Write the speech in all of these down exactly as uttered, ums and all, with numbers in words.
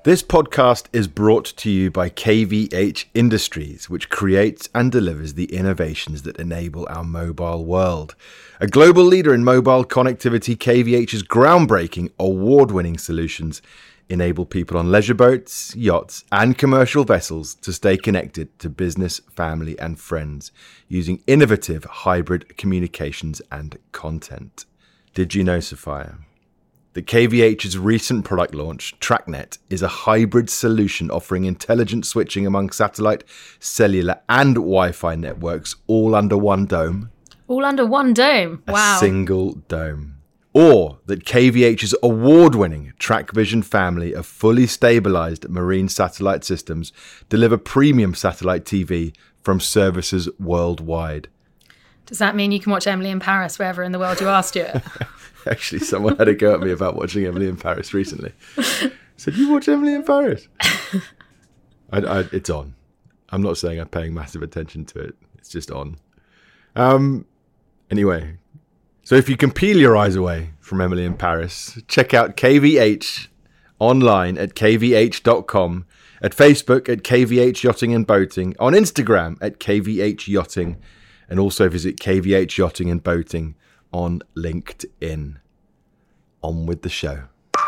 This podcast is brought to you by K V H Industries, which creates and delivers the innovations that enable our mobile world. A global leader in mobile connectivity, K V H's groundbreaking, award-winning solutions enable people on leisure boats, yachts, and commercial vessels to stay connected to business, family, and friends using innovative hybrid communications and content. Did you know, Sophia, that K V H's recent product launch, TrackNet, is a hybrid solution offering intelligent switching among satellite, cellular, and Wi-Fi networks all under one dome? All under one dome? Wow. A single dome. Or that K V H's award-winning TrackVision family of fully stabilized marine satellite systems deliver premium satellite T V from services worldwide. Does that mean you can watch Emily in Paris wherever in the world you are, Stuart? Actually, someone had a go at me about watching Emily in Paris recently. Said, you watch Emily in Paris? I, I, it's on. I'm not saying I'm paying massive attention to it. It's just on. Um. Anyway, so if you can peel your eyes away from Emily in Paris, check out K V H online at k v h dot com, at Facebook at K V H Yachting and Boating, on Instagram at K V H Yachting, and also visit K V H Yachting and Boating on LinkedIn. On with the show.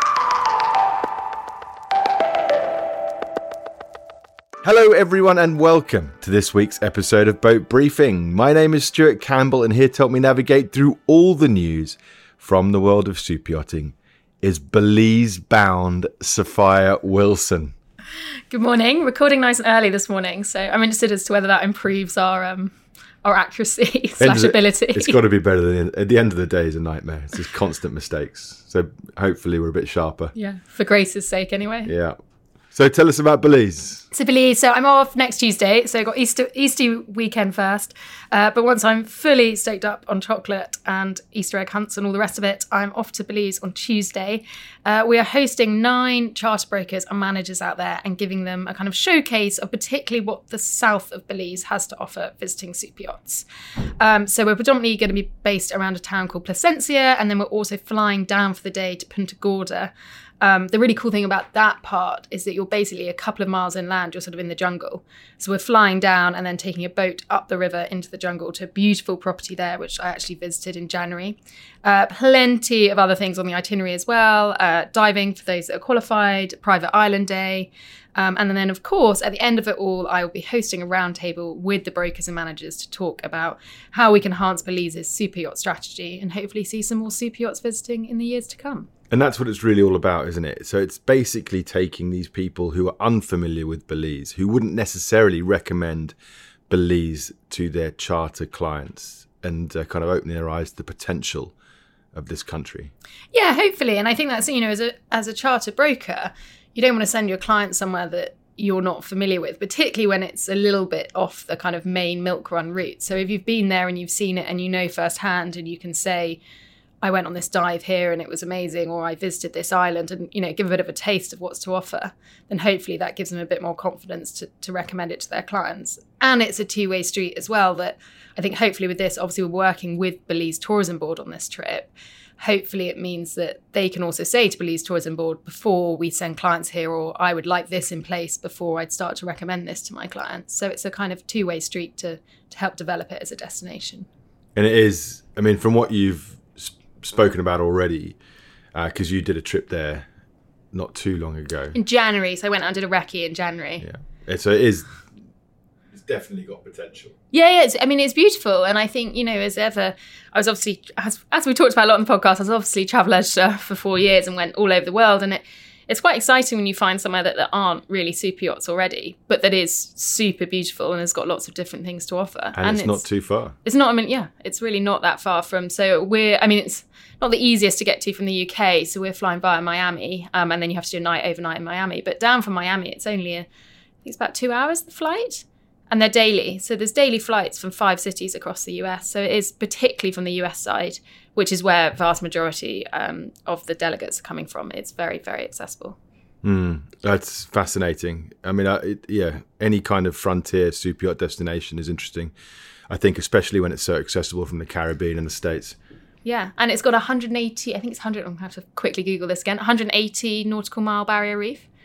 Hello everyone and welcome to this week's episode of Boat Briefing. My name is Stuart Campbell and here to help me navigate through all the news from the world of super yachting is Belize-bound Sophia Wilson. Good morning. Recording nice and early this morning, so I'm interested as to whether that improves our um, our accuracy slash ability. It's got to be better than at the end of the day. Is a nightmare. It's just constant mistakes. So hopefully we're a bit sharper. Yeah, for Grace's sake, anyway. Yeah. So tell us about Belize. So Belize, so I'm off next Tuesday, so I got Easter Easter weekend first. Uh, but once I'm fully stoked up on chocolate and Easter egg hunts and all the rest of it, I'm off to Belize on Tuesday. Uh, we are hosting nine charter brokers and managers out there and giving them a kind of showcase of particularly what the south of Belize has to offer visiting super yachts. Um, so we're predominantly going to be based around a town called Placencia, and then we're also flying down for the day to Punta Gorda. Um, the really cool thing about that part is that you're basically a couple of miles inland, you're sort of in the jungle. So we're flying down and then taking a boat up the river into the jungle to a beautiful property there, which I actually visited in January. Uh, plenty of other things on the itinerary as well. Uh, diving for those that are qualified, private island day. Um, and then, of course, at the end of it all, I will be hosting a roundtable with the brokers and managers to talk about how we can enhance Belize's super yacht strategy and hopefully see some more super yachts visiting in the years to come. And that's what it's really all about, isn't it? So it's basically taking these people who are unfamiliar with Belize, who wouldn't necessarily recommend Belize to their charter clients, and uh, kind of opening their eyes to the potential of this country. Yeah, hopefully. And I think that's, you know, as a as a charter broker, you don't want to send your client somewhere that you're not familiar with, particularly when it's a little bit off the kind of main milk run route. So if you've been there and you've seen it and you know firsthand and you can say, I went on this dive here and it was amazing, or I visited this island, and, you know, give a bit of a taste of what's to offer, then hopefully that gives them a bit more confidence to, to recommend it to their clients. And it's a two-way street as well, that I think hopefully with this, obviously we're working with Belize Tourism Board on this trip. Hopefully it means that they can also say to Belize Tourism Board, before we send clients here, or I would like this in place before I'd start to recommend this to my clients. So it's a kind of two-way street to, to help develop it as a destination. And it is, I mean, from what you've spoken about already, because uh, you did a trip there not too long ago in January. So I went and did a recce in January. Yeah, so it is. It's definitely got potential. Yeah, yeah. It's, I mean, it's beautiful, and I think, you know, as ever, I was obviously, as as we talked about a lot on the podcast, I was obviously travel editor for four years and went all over the world, and it. It's quite exciting when you find somewhere that there aren't really super yachts already, but that is super beautiful and has got lots of different things to offer. And, and it's, it's not too far. It's not, I mean, yeah, it's really not that far from. So we're, I mean, it's not the easiest to get to from the U K. So we're flying via Miami, um, and then you have to do a night overnight in Miami. But down from Miami, it's only, a, I think it's about two hours, the flight. And they're daily. So there's daily flights from five cities across the U S. So it is particularly from the U S side, which is where vast majority um, of the delegates are coming from. It's very, very accessible. Mm, that's fascinating. I mean, I, it, yeah, any kind of frontier super yacht destination is interesting. I think especially when it's so accessible from the Caribbean and the States. Yeah, and it's got one hundred eighty, I think it's one hundred, I'm going to have to quickly Google this again, one hundred eighty nautical mile barrier reef.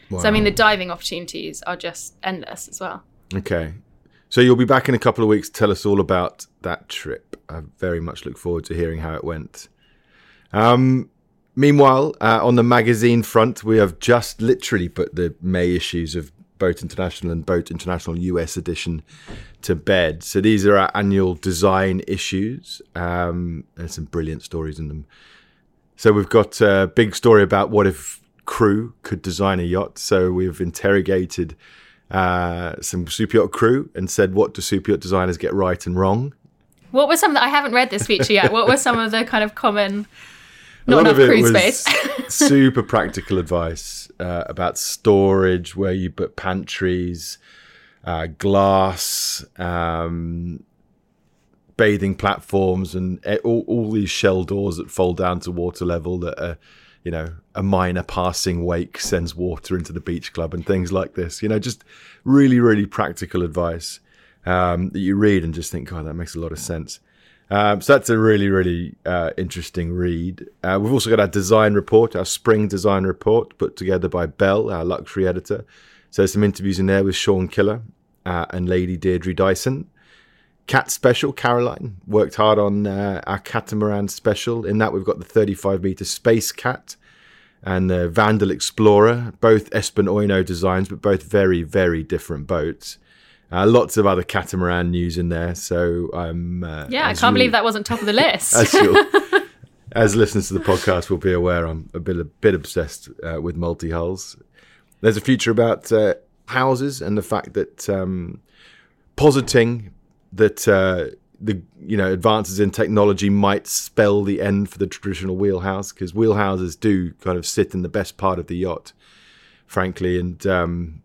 Wow. So, I mean, the diving opportunities are just endless as well. Okay. So you'll be back in a couple of weeks to tell us all about that trip. I very much look forward to hearing how it went. Um, meanwhile, uh, on the magazine front, we have just literally put the May issues of Boat International and Boat International U S edition to bed. So these are our annual design issues. Um, there's some brilliant stories in them. So we've got a big story about what if crew could design a yacht. So we've interrogated uh, some super yacht crew and said, what do super yacht designers get right and wrong? What were some that I haven't read this feature yet? What were some of the kind of common, A not lot enough of it crew was space? super practical advice uh, about storage, where you put pantries, uh, glass, um, bathing platforms, and all, all these shell doors that fold down to water level that are, you know, a minor passing wake sends water into the beach club and things like this. You know, just really, really practical advice um, that you read and just think, God, that makes a lot of sense. Um, so that's a really, really uh, interesting read. Uh, we've also got our design report, our spring design report, put together by Bell, our luxury editor. So there's some interviews in there with Sean Killer uh, and Lady Deirdre Dyson. Cat special, Caroline, worked hard on uh, our catamaran special. In that, we've got the thirty-five meter Space Cat and the Vandal Explorer, both Espen Oino designs, but both very, very different boats. Uh, lots of other catamaran news in there. So um, uh, Yeah, I can't believe that wasn't top of the list. as, as listeners to the podcast will be aware, I'm a bit a bit obsessed uh, with multi-hulls. There's a feature about uh, houses and the fact that um, positing that uh, the you know advances in technology might spell the end for the traditional wheelhouse, because wheelhouses do kind of sit in the best part of the yacht, frankly, and um,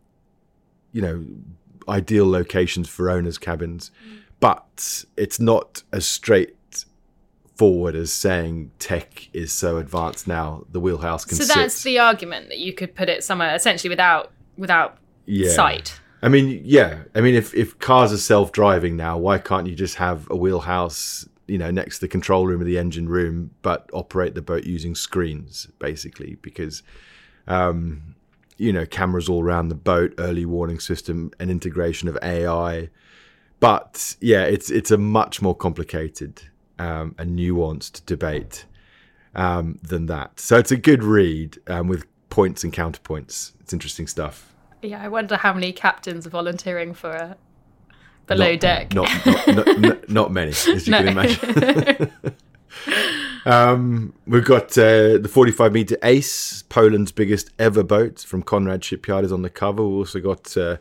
you know. ideal locations for owners' cabins, but it's not as straightforward as saying tech is so advanced now the wheelhouse can so sit. that's the argument, that you could put it somewhere essentially without without yeah. sight. I mean, yeah. I mean, if, if cars are self-driving now, why can't you just have a wheelhouse, you know, next to the control room of the engine room, but operate the boat using screens, basically? Because um you know, cameras all around the boat, early warning system, and integration of A I. But yeah, it's it's a much more complicated um, and nuanced debate um, than that. So it's a good read um, with points and counterpoints. It's interesting stuff. Yeah, I wonder how many captains are volunteering for a below not, deck. Not not, not, not not many, as you No. can imagine. Um, we've got uh, the forty-five meter Ace, Poland's biggest ever boat, from Conrad Shipyard, is on the cover. We've also got uh,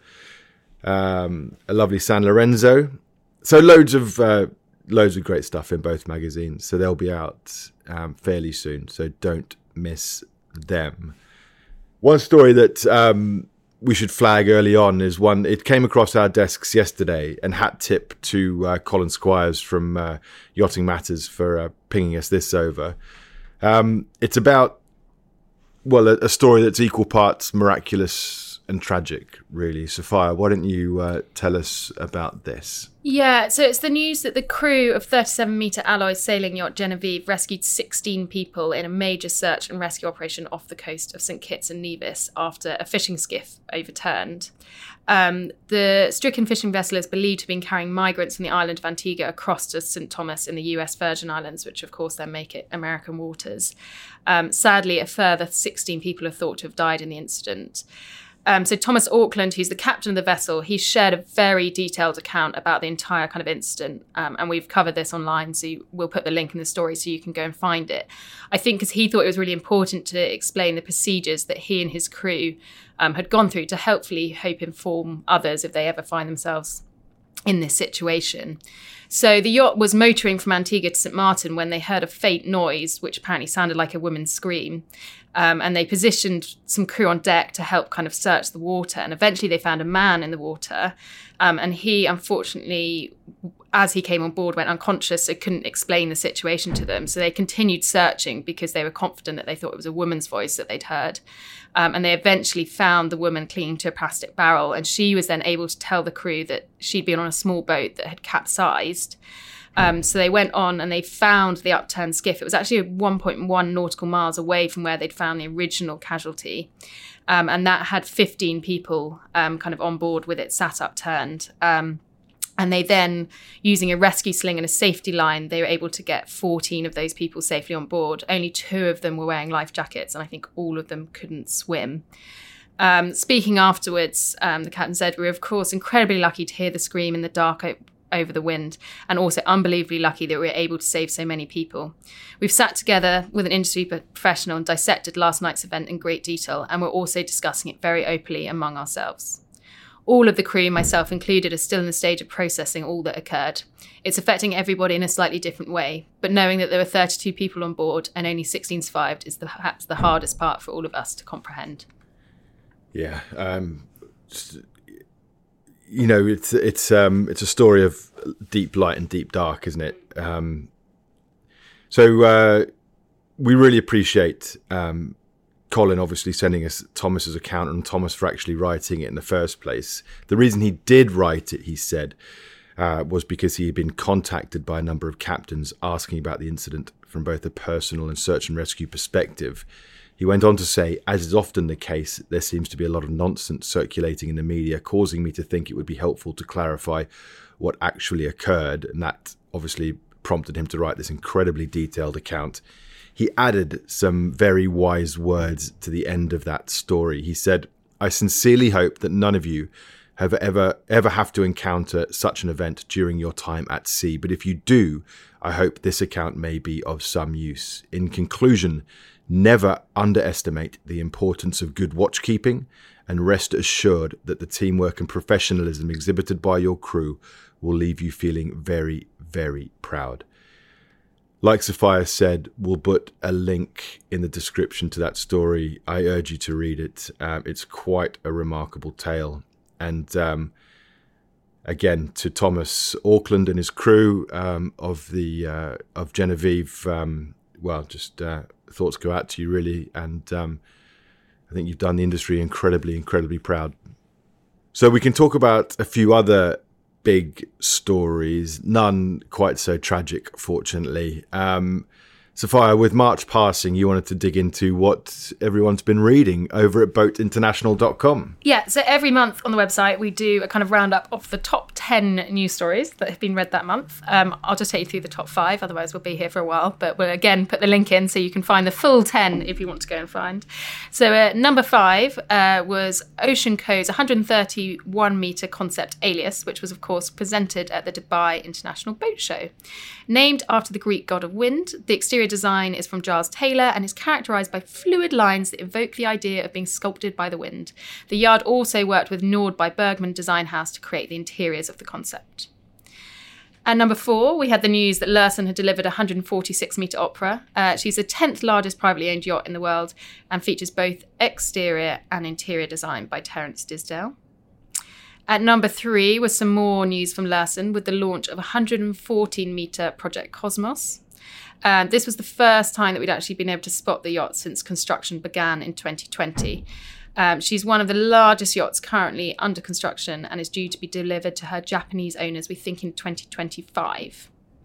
um, a lovely San Lorenzo. So loads of uh, loads of great stuff in both magazines. So they'll be out um, fairly soon. So don't miss them. One story that um, we should flag early on is one, it came across our desks yesterday, and hat tip to uh, Colin Squires from uh, Yachting Matters for uh, pinging us this over. Um, it's about, well, a, a story that's equal parts miraculous and tragic, really. Sophia, why don't you uh, tell us about this? Yeah, so it's the news that the crew of thirty-seven meter alloy sailing yacht Genevieve rescued sixteen people in a major search and rescue operation off the coast of Saint Kitts and Nevis after a fishing skiff overturned. Um, the stricken fishing vessel is believed to have been carrying migrants from the island of Antigua across to Saint Thomas in the U S Virgin Islands, which of course then make it American waters. Um, sadly, a further sixteen people are thought to have died in the incident. Um, so Thomas Auckland, who's the captain of the vessel, he shared a very detailed account about the entire kind of incident. Um, and we've covered this online, so you, we'll put the link in the story so you can go and find it. I think because he thought it was really important to explain the procedures that he and his crew um, had gone through to hopefully hope inform others if they ever find themselves in this situation. So the yacht was motoring from Antigua to Saint Martin when they heard a faint noise, which apparently sounded like a woman's scream. Um, and they positioned some crew on deck to help kind of search the water. And eventually they found a man in the water. Um, and he, unfortunately, as he came on board, went unconscious, so couldn't explain the situation to them. So they continued searching because they were confident that they thought it was a woman's voice that they'd heard. Um, and they eventually found the woman clinging to a plastic barrel. And she was then able to tell the crew that she'd been on a small boat that had capsized. Um, so they went on and they found the upturned skiff. It was actually one point one nautical miles away from where they'd found the original casualty. Um, and that had fifteen people um, kind of on board with it sat upturned. Um, and they then, using a rescue sling and a safety line, they were able to get fourteen of those people safely on board. Only two of them were wearing life jackets, and I think all of them couldn't swim. Um, speaking afterwards, um, the captain said, "We were, of course, incredibly lucky to hear the scream in the dark o- over the wind, and also unbelievably lucky that we were able to save so many people. We've sat together with an industry professional and dissected last night's event in great detail, and we're also discussing it very openly among ourselves. All of the crew, myself included, are still in the stage of processing all that occurred. It's affecting everybody in a slightly different way, but knowing that there were thirty-two people on board and only sixteen survived is the, perhaps the hardest part for all of us to comprehend." Yeah, um, you know, it's it's um, it's a story of deep light and deep dark, isn't it? Um, so uh, we really appreciate um, Colin obviously sending us Thomas's account and Thomas for actually writing it in the first place. The reason he did write it, he said, uh, was because he had been contacted by a number of captains asking about the incident from both a personal and search and rescue perspective. He went on to say, "As is often the case, there seems to be a lot of nonsense circulating in the media, causing me to think it would be helpful to clarify what actually occurred." And that obviously prompted him to write this incredibly detailed account. He added some very wise words to the end of that story. He said, "I sincerely hope that none of you have ever, ever have to encounter such an event during your time at sea. But if you do, I hope this account may be of some use. In conclusion, never underestimate the importance of good watchkeeping, and rest assured that the teamwork and professionalism exhibited by your crew will leave you feeling very, very proud." Like Sophia said, we'll put a link in the description to that story. I urge you to read it. Um, it's quite a remarkable tale. And um, again, to Thomas Auckland and his crew um, of the uh, of Genevieve, um, well, just uh, thoughts go out to you, really. And um, I think you've done the industry incredibly, incredibly proud. So we can talk about a few other big stories, none quite so tragic, fortunately. Um, Sophia, with March passing, you wanted to dig into what everyone's been reading over at boat international dot com. Yeah, so every month on the website, we do a kind of roundup of the top ten news stories that have been read that month. Um, I'll just take you through the top five, otherwise we'll be here for a while. But we'll again put the link in so you can find the full ten if you want to go and find. So uh, number five uh, was Ocean Co's one hundred thirty-one metre concept Alias, which was, of course, presented at the Dubai International Boat Show. Named after the Greek god of wind, the exterior design is from Giles Taylor and is characterised by fluid lines that evoke the idea of being sculpted by the wind. The yard also worked with Nord by Bergman Design House to create the interiors of the concept. At number four, we had the news that Lursen had delivered a one hundred forty-six metre Opera. Uh, she's the tenth largest privately owned yacht in the world and features both exterior and interior design by Terence Disdale. At number three was some more news from Lursen with the launch of a one hundred fourteen metre Project Cosmos. Um, this was the first time that we'd actually been able to spot the yacht since construction began in twenty twenty. Um, she's one of the largest yachts currently under construction and is due to be delivered to her Japanese owners, we think, in twenty twenty-five.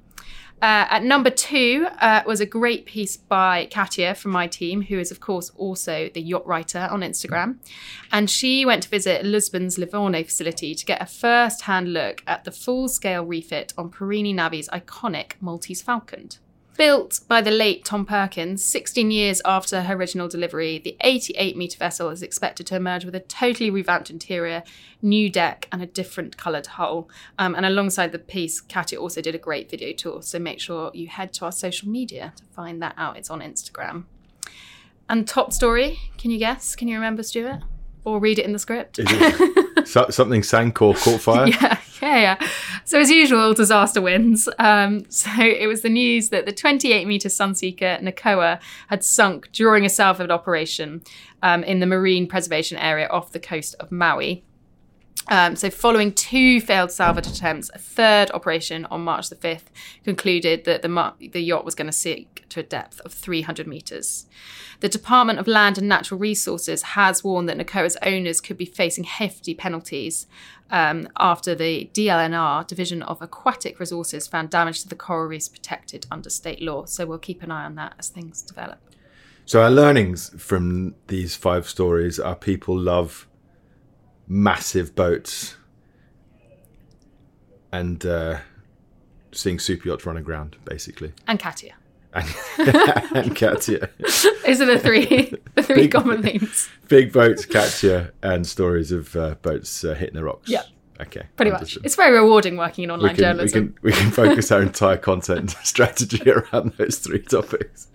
Uh, at number two uh, was a great piece by Katia from my team, who is, of course, also the yacht writer on Instagram. And she went to visit Lisbon's Livorno facility to get a first-hand look at the full-scale refit on Perini Navi's iconic Maltese Falcon. Built by the late Tom Perkins, sixteen years after her original delivery, the eighty-eight metre vessel is expected to emerge with a totally revamped interior, new deck and a different coloured hull. Um, and alongside the piece, Katia also did a great video tour, so make sure you head to our social media to find that out. It's on Instagram. And top story, can you guess? Can you remember, Stuart? Or read it in the script? Is it so, something sank or caught fire? yeah, yeah, yeah. So as usual, disaster wins. Um, so it was the news that the twenty-eight metre Sunseeker Nakoa had sunk during a salvage operation um, in the marine preservation area off the coast of Maui. Um, so following two failed salvage attempts, a third operation on March the fifth concluded that the, mar- the yacht was going to sink to a depth of three hundred metres. The Department of Land and Natural Resources has warned that NACOA's owners could be facing hefty penalties um, after the D L N R, Division of Aquatic Resources, found damage to the coral reefs protected under state law. So we'll keep an eye on that as things develop. So our learnings from these five stories are people love massive boats and uh, seeing super yachts run aground, basically. And Katia. And, and Katia. Those are the three, the three Big- common themes. Big boats, Katia, and stories of uh, boats uh, hitting the rocks. Yeah. Okay. Pretty understood. much. It's very rewarding working in We online can, we, journalism. can, we can focus our entire content strategy around those three topics.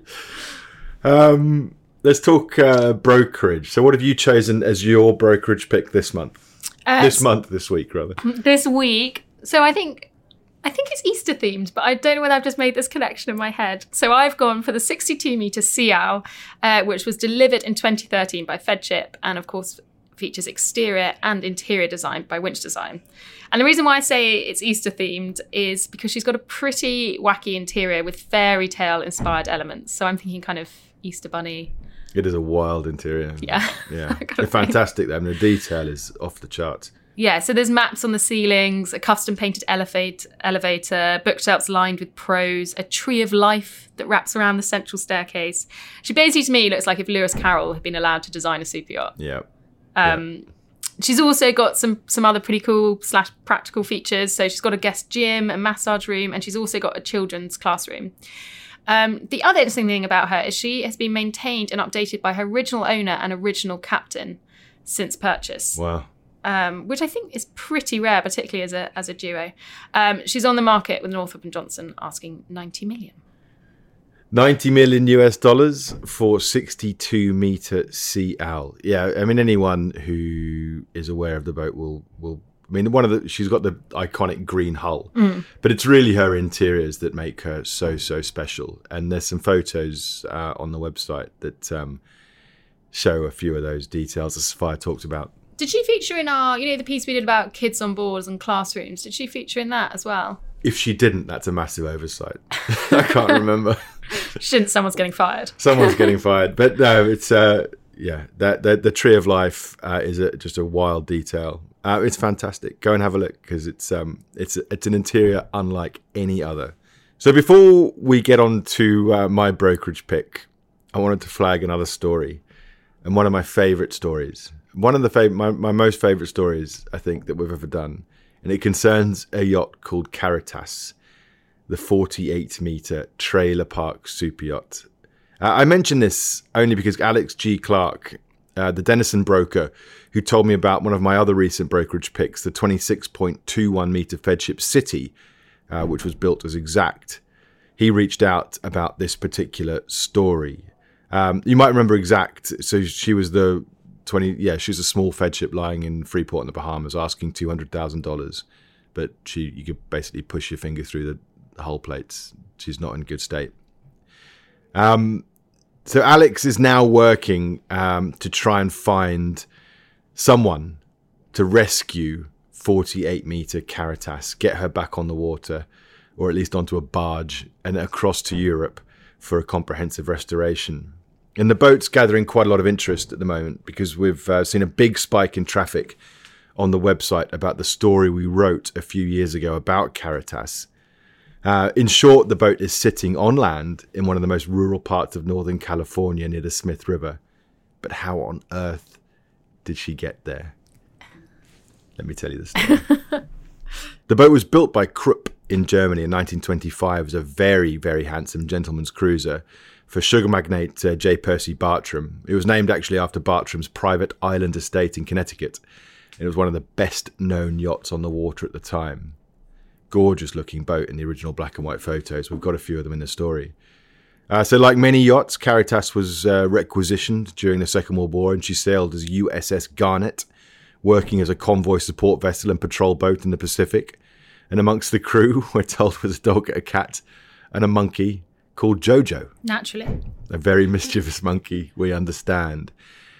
Um, let's talk uh, brokerage. So what have you chosen as your brokerage pick this month? Uh, this month, this week, rather. This week. So I think I think it's Easter themed, but I don't know whether I've just made this connection in my head. So I've gone for the sixty-two metre Sea Owl, uh, which was delivered in twenty thirteen by Fedship, and of course features exterior and interior design by Winch Design. And the reason why I say it's Easter themed is because she's got a pretty wacky interior with fairy tale inspired elements. So I'm thinking kind of Easter bunny. It is a wild interior. Yeah. Yeah. I gotta They're fantastic, though. I mean, the detail is off the charts. Yeah, so there's maps on the ceilings, a custom painted elevate, elevator, bookshelves lined with prose, a tree of life that wraps around the central staircase. She basically, to me, looks like if Lewis Carroll had been allowed to design a super yacht. Yeah. Um, yeah. She's also got some some other pretty cool slash practical features. So she's got a guest gym, a massage room, and she's also got a children's classroom. Um, the other interesting thing about her is she has been maintained and updated by her original owner and original captain since purchase. Wow. Um, which I think is pretty rare, particularly as a as a duo. Um, she's on the market with Northrop and Johnson asking ninety million. ninety million U S dollars for sixty-two meter Sea Owl. Yeah, I mean, anyone who is aware of the boat will will. I mean, one of the she's got the iconic green hull, mm. but it's really her interiors that make her so so special. And there's some photos uh, on the website that um, show a few of those details, as Sophia talked about. Did she feature in our, you know, the piece we did about kids on boards and classrooms? Did she feature in that as well? If she didn't, that's a massive oversight. I can't remember. Shouldn't someone's getting fired? Someone's getting fired. But no, it's uh, yeah. That the, the Tree of Life uh, is a, just a wild detail. Uh, it's fantastic. Go and have a look because it's um it's it's an interior unlike any other. So before we get on to uh, my brokerage pick, I wanted to flag another story, and one of my favourite stories. One of the fav- my, my most favourite stories, I think, that we've ever done. And it concerns a yacht called Caritas, the forty-eight metre trailer park super yacht. Uh, I mention this only because Alex G. Clark, uh, the Denison broker, who told me about one of my other recent brokerage picks, the twenty-six point two one metre Fedship City, uh, which was built as Exact. He reached out about this particular story. Um, you might remember Exact. So she was the... twenty yeah she's a small Fedship lying in Freeport in the Bahamas, asking two hundred thousand dollars, but she you could basically push your finger through the, the hull plates. She's not in good state. Um so Alex is now working um to try and find someone to rescue forty-eight metre Caritas, get her back on the water, or at least onto a barge and across to Europe for a comprehensive restoration. And the boat's gathering quite a lot of interest at the moment because we've uh, seen a big spike in traffic on the website about the story we wrote a few years ago about Caritas. Uh, in short, the boat is sitting on land in one of the most rural parts of Northern California near the Smith River. But how on earth did she get there? Let me tell you the story. The boat was built by Krupp in Germany in nineteen twenty-five as a very, very handsome gentleman's cruiser for sugar magnate uh, J. Percy Bartram. It was named actually after Bartram's private island estate in Connecticut. It was one of the best known yachts on the water at the time. Gorgeous looking boat in the original black and white photos. We've got a few of them in the story. Uh, so like many yachts, Caritas was uh, requisitioned during the Second World War, and she sailed as U S S Garnet, working as a convoy support vessel and patrol boat in the Pacific. And amongst the crew, we're told, was a dog, a cat, and a monkey called Jojo. Naturally. A very mischievous monkey, we understand.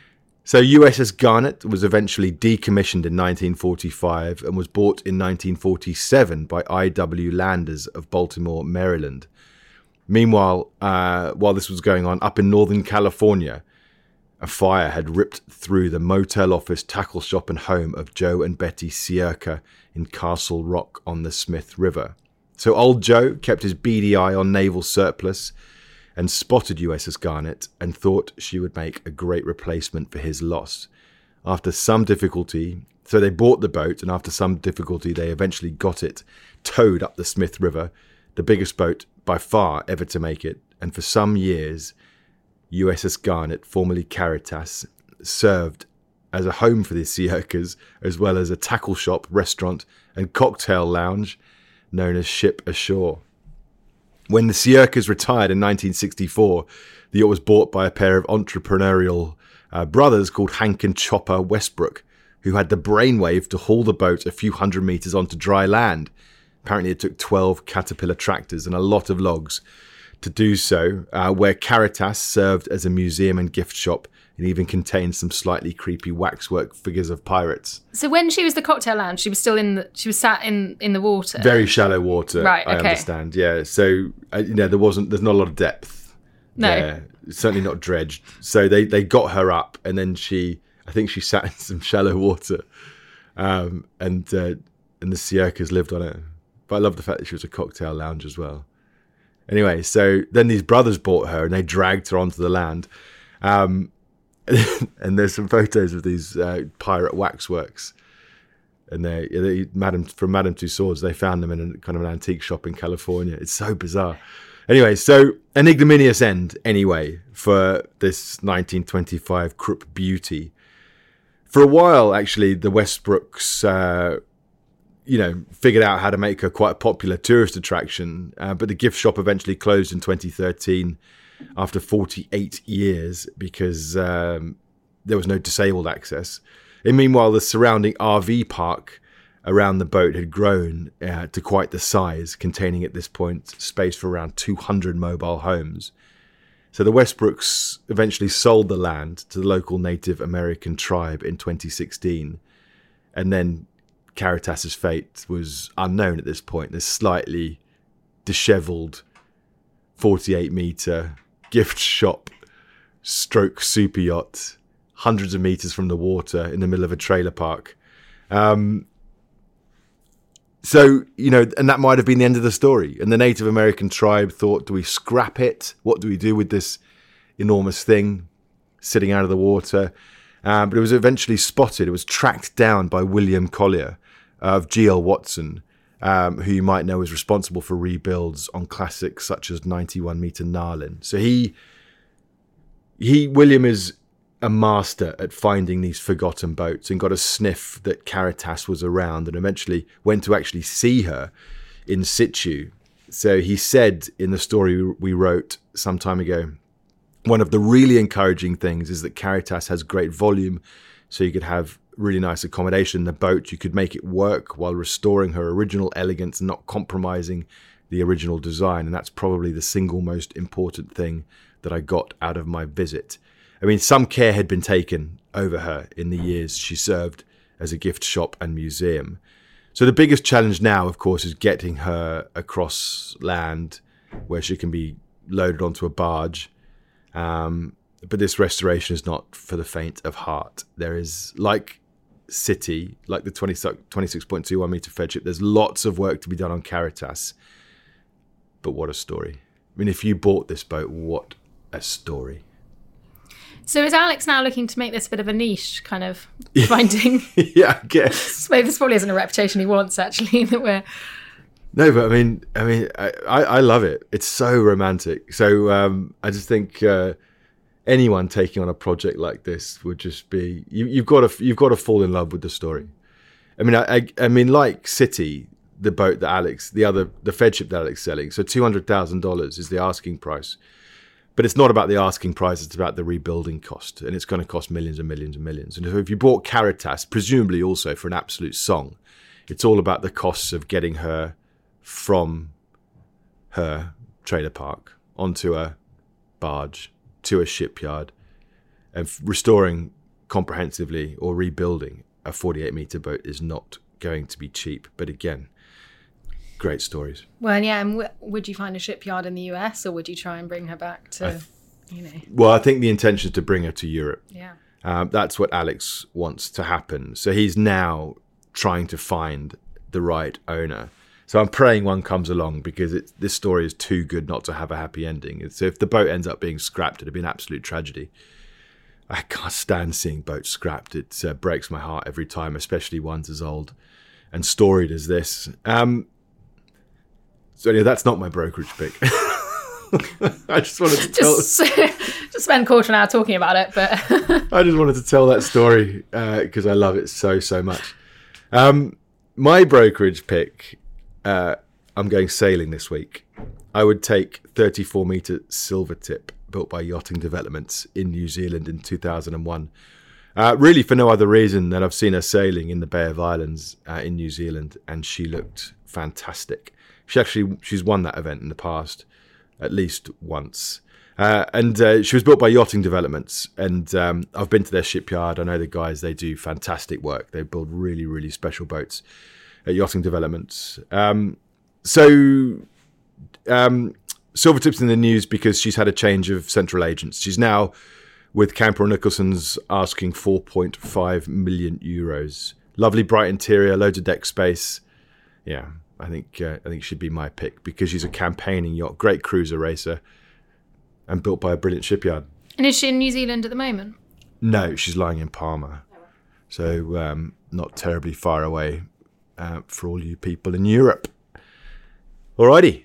So U S S Garnet was eventually decommissioned in nineteen forty-five and was bought in nineteen forty-seven by I W Landers of Baltimore, Maryland. Meanwhile, uh, while this was going on, up in Northern California, a fire had ripped through the motel office, tackle shop and home of Joe and Betty Sierka in Castle Rock on the Smith River. So old Joe kept his beady eye on naval surplus and spotted U S S Garnet and thought she would make a great replacement for his loss. After some difficulty, so they bought the boat, and after some difficulty they eventually got it towed up the Smith River, the biggest boat by far ever to make it, and for some years U S S Garnet, formerly Caritas, served as a home for the Sierkas, as well as a tackle shop, restaurant and cocktail lounge known as Ship Ashore. When the Sierkas retired in nineteen sixty-four, the yacht was bought by a pair of entrepreneurial uh, brothers called Hank and Chopper Westbrook, who had the brainwave to haul the boat a few hundred metres onto dry land. Apparently it took twelve Caterpillar tractors and a lot of logs to do so, uh, where Caritas served as a museum and gift shop and even contained some slightly creepy waxwork figures of pirates. So when she was the cocktail lounge, she was still in the, she was sat in, in the water? Very shallow water, right, okay. I understand, yeah. So, uh, you know, there wasn't, there's not a lot of depth. No. There. Certainly not dredged. So they, they got her up, and then she, I think she sat in some shallow water, um, and uh, and the Sierkas lived on it. But I love the fact that she was a cocktail lounge as well. Anyway, so then these brothers bought her and they dragged her onto the land. Um, and there's some photos of these uh, pirate waxworks. And they, they Madame, from Madame Tussauds, they found them in a kind of an antique shop in California. It's so bizarre. Anyway, so an ignominious end, anyway, for this nineteen twenty-five Krupp beauty. For a while, actually, the Westbrooks... Uh, you know, figured out how to make her quite a popular tourist attraction. Uh, but the gift shop eventually closed in twenty thirteen after forty-eight years because um, there was no disabled access. And meanwhile, the surrounding R V park around the boat had grown uh, to quite the size, containing at this point space for around two hundred mobile homes. So the Westbrooks eventually sold the land to the local Native American tribe in twenty sixteen. And then Caritas's fate was unknown at this point. This slightly dishevelled forty-eight metre gift shop stroke super yacht, hundreds of metres from the water in the middle of a trailer park. Um, so, you know, and that might have been the end of the story. And the Native American tribe thought, do we scrap it? What do we do with this enormous thing sitting out of the water? Um, but it was eventually spotted. It was tracked down by William Collier of G L Watson, um, who you might know is responsible for rebuilds on classics such as ninety-one metre Narlin. So he, he, William is a master at finding these forgotten boats and got a sniff that Caritas was around and eventually went to actually see her in situ. So he said in the story we wrote some time ago, one of the really encouraging things is that Caritas has great volume, so you could have really nice accommodation in the boat. You could make it work while restoring her original elegance and not compromising the original design. And that's probably the single most important thing that I got out of my visit. I mean, some care had been taken over her in the years she served as a gift shop and museum. So the biggest challenge now, of course, is getting her across land where she can be loaded onto a barge. Um, but this restoration is not for the faint of heart. There is, like City, like the twenty-six point two one metre fed ship, there's lots of work to be done on Caritas. But what a story. I mean, if you bought this boat, what a story. So is Alex now looking to make this a bit of a niche kind of finding? Yeah, I guess. Maybe this probably isn't a reputation he wants, actually, that we're... No, but I mean, I mean, I, I, I love it. It's so romantic. So um, I just think uh, anyone taking on a project like this would just be you, you've got to you've got to fall in love with the story. I mean, I, I, I mean, like City, the boat that Alex, the other, the fed ship that Alex is selling. So two hundred thousand dollars is the asking price, but it's not about the asking price. It's about the rebuilding cost, and it's going to cost millions and millions and millions. And if you bought Caritas, presumably also for an absolute song, it's all about the costs of getting her from her trailer park onto a barge to a shipyard and f- restoring comprehensively or rebuilding a forty-eight metre boat is not going to be cheap. But again, great stories. Well, yeah, and w- would you find a shipyard in the U S, or would you try and bring her back to, th- you know? Well, I think the intention is to bring her to Europe. Yeah. Um, that's what Alex wants to happen. So he's now trying to find the right owner. So I'm praying one comes along, because it's, this story is too good not to have a happy ending. So if the boat ends up being scrapped, it'd be an absolute tragedy. I can't stand seeing boats scrapped. It uh, breaks my heart every time, especially ones as old and storied as this. Um, so anyway, that's not my brokerage pick. I just wanted to tell... Just, just spend a quarter of an hour talking about it, but... I just wanted to tell that story because uh, I love it so, so much. Um, my brokerage pick, uh, I'm going sailing this week. I would take thirty-four metre Silvertip, built by Yachting Developments in New Zealand in two thousand one. Uh, really for no other reason than I've seen her sailing in the Bay of Islands uh, in New Zealand, and she looked fantastic. She actually, she's won that event in the past, at least once. Uh, and uh, she was built by Yachting Developments, and um, I've been to their shipyard. I know the guys, they do fantastic work. They build really, really special boats at Yachting Developments. Um, so um, Silvertip's in the news because she's had a change of central agents. She's now with Campbell Nicholson's, asking four point five million euros. Lovely bright interior, loads of deck space. Yeah, I think uh, I think she'd be my pick because she's a campaigning yacht, great cruiser racer, and built by a brilliant shipyard. And is she in New Zealand at the moment? No, she's lying in Palma, so um, not terribly far away uh, for all you people in Europe. Alrighty,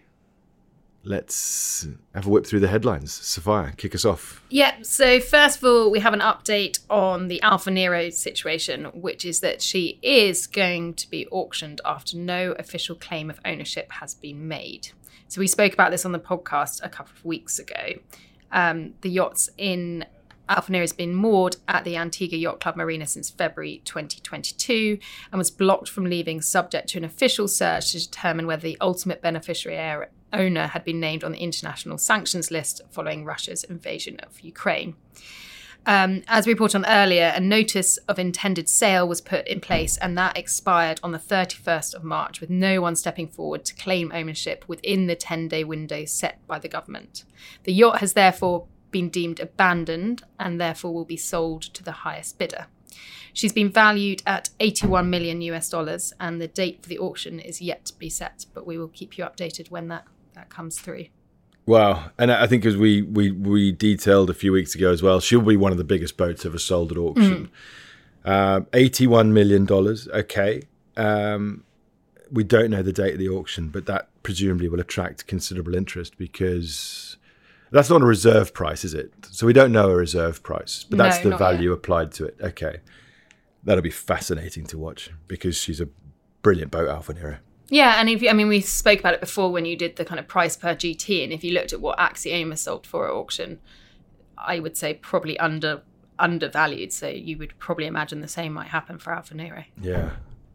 let's have a whip through the headlines. Sophia, kick us off. Yeah, so first of all, we have an update on the Alfa Nero situation, which is that she is going to be auctioned after no official claim of ownership has been made. So we spoke about this on the podcast a couple of weeks ago. Um, the yacht's in Alfa Nero has been moored at the Antigua Yacht Club Marina since February twenty twenty-two and was blocked from leaving, subject to an official search to determine whether the ultimate beneficiary owner had been named on the international sanctions list following Russia's invasion of Ukraine. Um, as we reported on earlier, a notice of intended sale was put in place, and that expired on the thirty-first of March, with no one stepping forward to claim ownership within the ten-day window set by the government. The yacht has therefore been deemed abandoned and therefore will be sold to the highest bidder. She's been valued at eighty-one million US dollars, and the date for the auction is yet to be set, but we will keep you updated when that, that comes through. Wow. And I think as we, we, we detailed a few weeks ago as well, she'll be one of the biggest boats ever sold at auction. Mm. Um, eighty-one million dollars. Okay. Um, we don't know the date of the auction, but that presumably will attract considerable interest because that's not a reserve price, is it? So we don't know a reserve price, but that's no, the value yet. applied to it. Okay. That'll be fascinating to watch because she's a brilliant boat, Alfa Nero. Yeah, and if you, I mean, we spoke about it before when you did the kind of price per G T, and if you looked at what Axioma sold for at auction, I would say probably under undervalued. So you would probably imagine the same might happen for Alfa Nero. Yeah.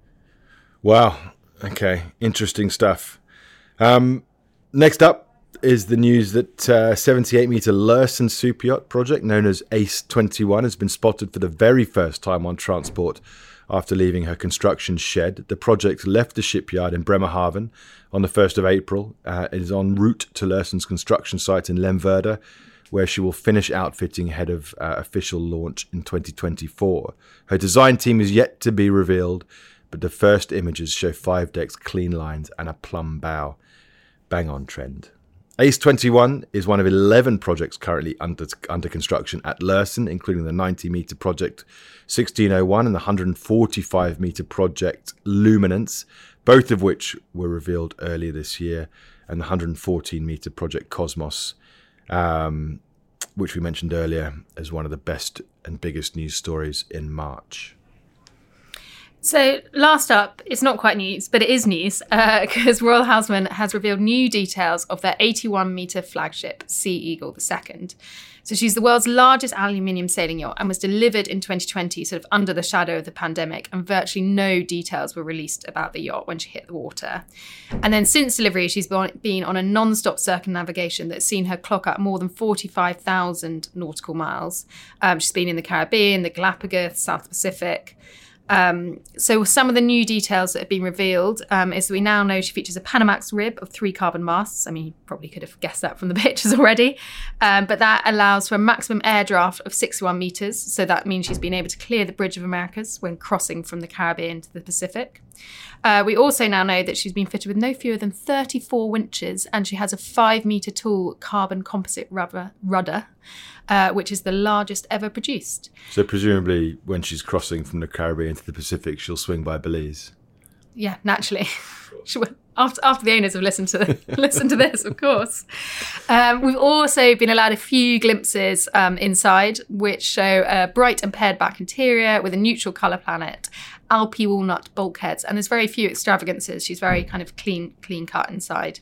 Wow. Okay. Interesting stuff. Um, next up is the news that uh, seventy-eight metre Lursen super yacht project known as Ace twenty-one has been spotted for the very first time on transport after leaving her construction shed. The project left the shipyard in Bremerhaven on the first of April. Uh, it is en route to Lursen's construction site in Lemwerder, where she will finish outfitting ahead of uh, official launch in twenty twenty-four. Her design team is yet to be revealed, but the first images show five decks, clean lines and a plumb bow. Bang on trend. Ace twenty-one is one of eleven projects currently under under construction at Lursen, including the ninety metre project sixteen oh one and the one hundred forty-five metre project Luminance, both of which were revealed earlier this year, and the one hundred fourteen metre project Cosmos, um, which we mentioned earlier as one of the best and biggest news stories in March. So last up, it's not quite news, but it is news because uh, Royal Houseman has revealed new details of their eighty-one metre flagship Sea Eagle the Second. So she's the world's largest aluminium sailing yacht and was delivered in twenty twenty, sort of under the shadow of the pandemic, and virtually no details were released about the yacht when she hit the water. And then since delivery, she's been on a non-stop circumnavigation that's seen her clock up more than forty-five thousand nautical miles. Um, she's been in the Caribbean, the Galapagos, South Pacific. Um, so some of the new details that have been revealed um, is that we now know she features a Panamax rib of three carbon masts. I mean, you probably could have guessed that from the pictures already. Um, but that allows for a maximum air draft of sixty-one metres. So that means she's been able to clear the Bridge of Americas when crossing from the Caribbean to the Pacific. Uh, we also now know that she's been fitted with no fewer than thirty-four winches, and she has a five metre tall carbon composite rubber, rudder, uh, which is the largest ever produced. So presumably when she's crossing from the Caribbean to the Pacific, she'll swing by Belize. Yeah, naturally. She will. After, after the owners have listened to listened to this, of course. Um, we've also been allowed a few glimpses um, inside, which show a bright and pared back interior with a neutral colour palette, Alpi walnut bulkheads, and there's very few extravagances. She's very kind of clean, clean cut inside.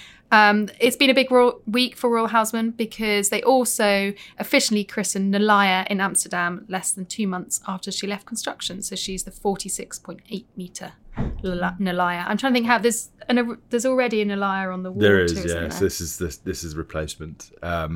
Um, it's been a big ro- week for Royal Houseman because they also officially christened Nalaya in Amsterdam less than two months after she left construction. So she's the forty-six point eight metre Nalaya. I'm trying to think how there's an, there's already a Nalaya on the water. There is, yes. There? This is this this is replacement, um,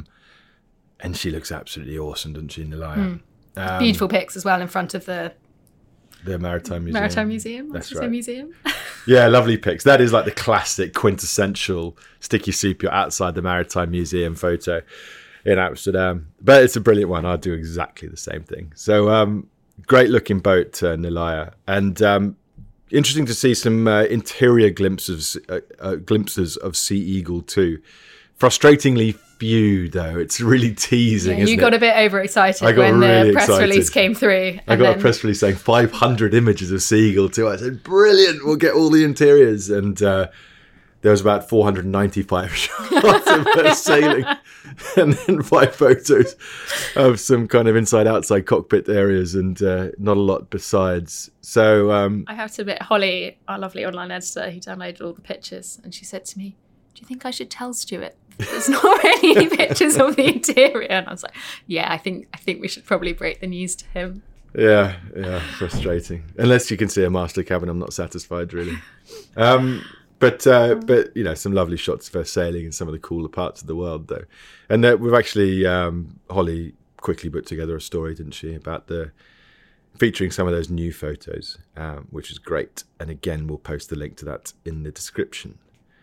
and she looks absolutely awesome, doesn't she, Nalaya? Mm. Um, Beautiful pics as well in front of the the Maritime Museum. Maritime Museum. That's right. right. Museum. Yeah, lovely pics. That is like the classic quintessential sticky soup yacht outside the Maritime Museum photo in Amsterdam. But it's a brilliant one. I'd do exactly the same thing. So um, great looking boat, uh, Nalaya. And um, interesting to see some uh, interior glimpses, uh, uh, glimpses of Sea Eagle too. Frustratingly few, though. It's really teasing, Yeah, isn't you it? got a bit overexcited I got when really the press excited. release came through. I got a press release saying five hundred images of Sea Eagle too. I said, brilliant, we'll get all the interiors. And uh, there was about four hundred ninety-five shots of her sailing and then five photos of some kind of inside-outside cockpit areas and uh, not a lot besides. So um, I have to admit, Holly, our lovely online editor who downloaded all the pictures, and she said to me, do you think I should tell Stuart there's not really any pictures of the interior? And I was like, yeah, I think I think we should probably break the news to him. Yeah, yeah, frustrating. Unless you can see a master cabin, I'm not satisfied, really. Um, but, uh, but you know, some lovely shots of her sailing in some of the cooler parts of the world, though. And uh, we've actually, um, Holly quickly put together a story, didn't she, about the featuring some of those new photos, um, which is great. And again, we'll post the link to that in the description.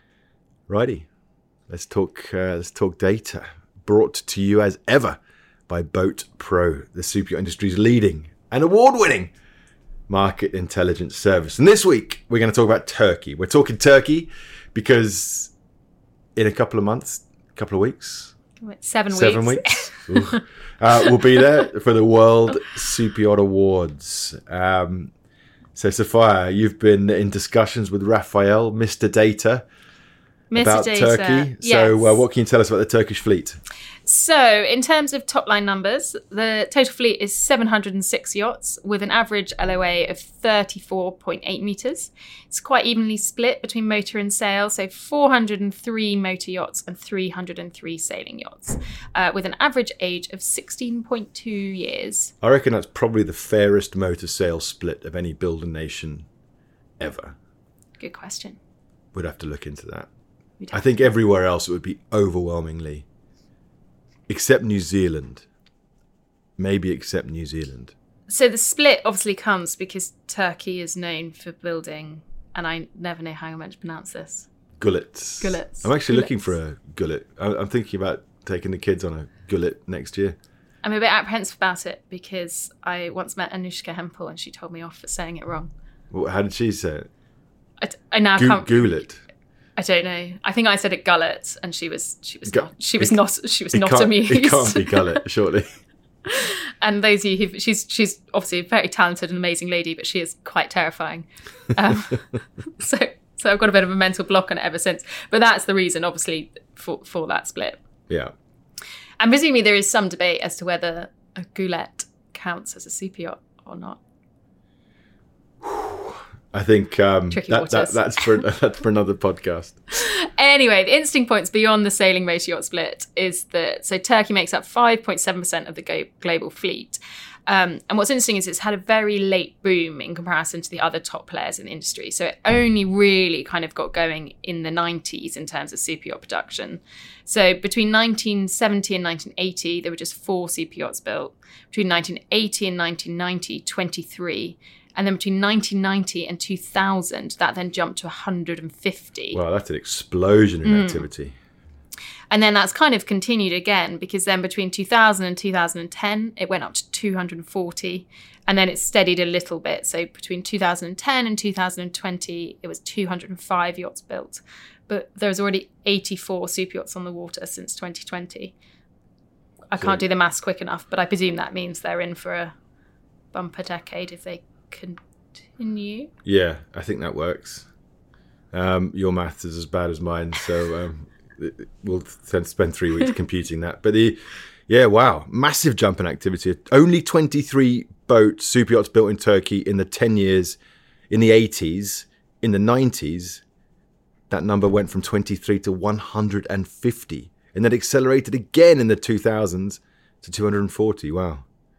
Righty, let's talk. Uh, let's talk data. Brought to you as ever by Boat Pro, the super yacht industry's leading and award-winning market intelligence service. And this week we're going to talk about Turkey. We're talking Turkey because in a couple of months, a couple of weeks, seven weeks, seven weeks, weeks uh, we'll be there for the World Super Yacht Awards. Um, so, Sophia, you've been in discussions with Raphael, Mister Data. Mister About Data. Turkey. Yes. So uh, what can you tell us about the Turkish fleet? So in terms of top line numbers, the total fleet is seven hundred six yachts with an average L O A of thirty-four point eight metres. It's quite evenly split between motor and sail, so four hundred three motor yachts and three hundred three sailing yachts, uh, with an average age of sixteen point two years. I reckon that's probably the fairest motor sail split of any builder nation ever. Good question. We'd have to look into that. We'd I think everywhere else it would be overwhelmingly, except New Zealand. Maybe except New Zealand. So the split obviously comes because Turkey is known for building, and I never know how I'm meant to pronounce this. Gullets. Gullets. I'm actually Gullets. looking for a gullet. I- I'm thinking about taking the kids on a gullet next year. I'm a bit apprehensive about it because I once met Anushka Hempel and she told me off for saying it wrong. Well, how did she say it? I, d- I now Gu- can't. Gullet. I don't know. I think I said it gullet, and she was she was Gu- not she was it- not she was It not can't- amused. It can't be gullet, surely. And those of you who she's she's obviously a very talented and amazing lady, but she is quite terrifying. Um, so so I've got a bit of a mental block on it ever since. But that's the reason, obviously, for for that split. Yeah. And presumably there is some debate as to whether a goulette counts as a super yacht or not. I think um, Tricky that, that, waters. that's for that's for another podcast. Anyway, the interesting points beyond the sailing motor yacht split is that so Turkey makes up five point seven percent of the go- global fleet. Um, and what's interesting is it's had a very late boom in comparison to the other top players in the industry. So it only really kind of got going in the nineties in terms of super yacht production. So between nineteen seventy and nineteen eighty, there were just four super yachts built. Between nineteen eighty and nineteen ninety, twenty-three. And then between nineteen ninety and two thousand, that then jumped to one hundred fifty. Wow, that's an explosion in mm. activity. And then that's kind of continued again, because then between two thousand and two thousand ten, it went up to two hundred forty. And then it steadied a little bit. So between two thousand ten and two thousand twenty, it was two hundred five yachts built. But there's already eighty-four super yachts on the water since twenty twenty. I can't do the maths quick enough, but I presume that means they're in for a bumper decade if they continue. Yeah, I think that works. Um, your maths is as bad as mine, so um, we'll spend three weeks computing that. But the, yeah, wow, massive jump in activity. Only twenty-three boats, super yachts built in Turkey in the ten years, in the eighties, in the nineties. That number went from twenty-three to one hundred fifty, and then accelerated again in the two thousands to two hundred forty. Wow.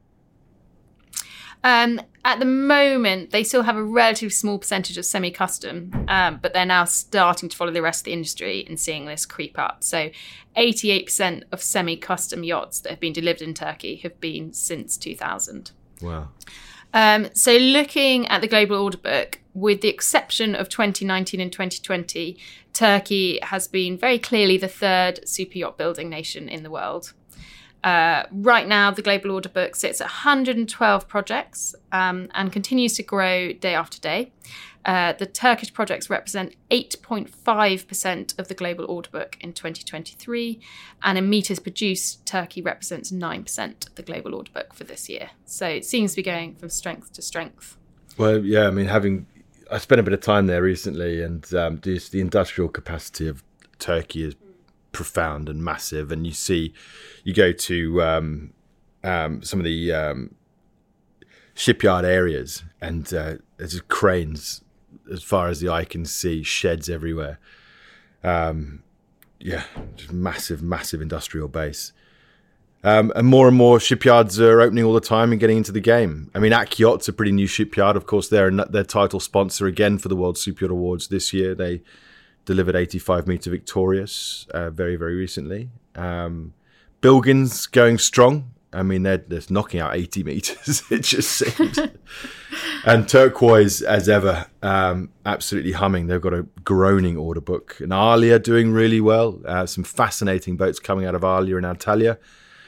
Um, at the moment, they still have a relatively small percentage of semi-custom, um, but they're now starting to follow the rest of the industry and seeing this creep up. So eighty-eight percent of semi-custom yachts that have been delivered in Turkey have been since two thousand. Wow. Um, so looking at the global order book, with the exception of twenty nineteen and twenty twenty, Turkey has been very clearly the third super yacht building nation in the world. Uh, right now, the global order book sits at one hundred twelve projects um, and continues to grow day after day. Uh, the Turkish projects represent eight point five percent of the global order book in twenty twenty-three, and in meters produced, Turkey represents nine percent of the global order book for this year. So it seems to be going from strength to strength. Well, yeah, I mean, having I spent a bit of time there recently, and um, just the industrial capacity of Turkey is profound and massive. And you see, you go to um, um, some of the um, shipyard areas, and uh, there's just cranes as far as the eye can see, sheds everywhere. Um, yeah, just massive, massive industrial base. Um, and more and more shipyards are opening all the time and getting into the game. I mean, A K Yacht's a pretty new shipyard. Of course, they're their title sponsor again for the World Super Yacht Awards this year. They delivered eighty-five meter Victorious uh, very, very recently. Um, Bilgin's going strong. I mean, they're, they're knocking out eighty meters, it just seems. And Turquoise, as ever, um, absolutely humming. They've got a groaning order book. And Alia doing really well. Uh, some fascinating boats coming out of Alia and Antalya.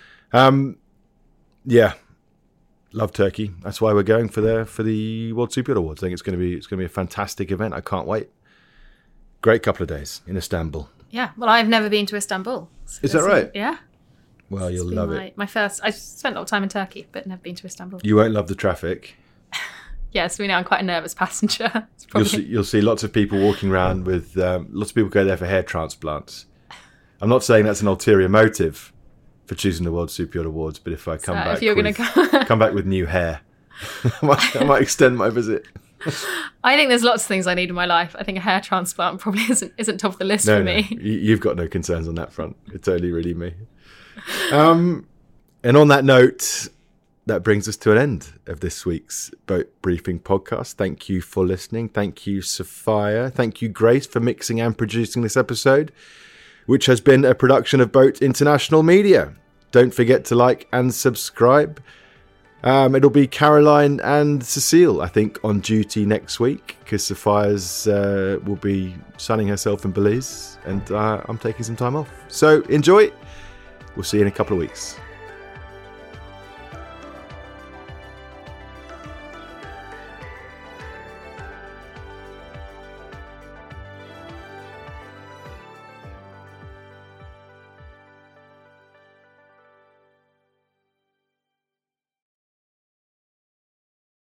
Um, yeah, love Turkey. That's why we're going for the for the World Super Yacht Awards. I think it's going to be it's going to be a fantastic event. I can't wait. Great couple of days in Istanbul. Yeah, well, I've never been to Istanbul. So Is that right? Yeah. Well, you'll it's love my, it. My first. I spent a lot of time in Turkey, but never been to Istanbul. You won't love the traffic. Yes, we know I'm quite a nervous passenger. You'll see, you'll see lots of people walking around with um, lots of people go there for hair transplants. I'm not saying that's an ulterior motive for choosing the World Super Yacht Awards, but if I come so back, if you're with, gonna come back with new hair, I, might, I might extend my visit. I think there's lots of things I need in my life. I think a hair transplant probably isn't isn't top of the list no, for no, me. You've got no concerns on that front. It's only really me. Um, and on that note, that brings us to an end of this week's Boat Briefing podcast. Thank you for listening. Thank you, Sophia. Thank you, Grace, for mixing and producing this episode, which has been a production of Boat International Media. Don't forget to like and subscribe. Um, it'll be Caroline and Cecile, I think, on duty next week, because Sophia's uh, will be sunning herself in Belize, and uh, I'm taking some time off. So enjoy. We'll see you in a couple of weeks.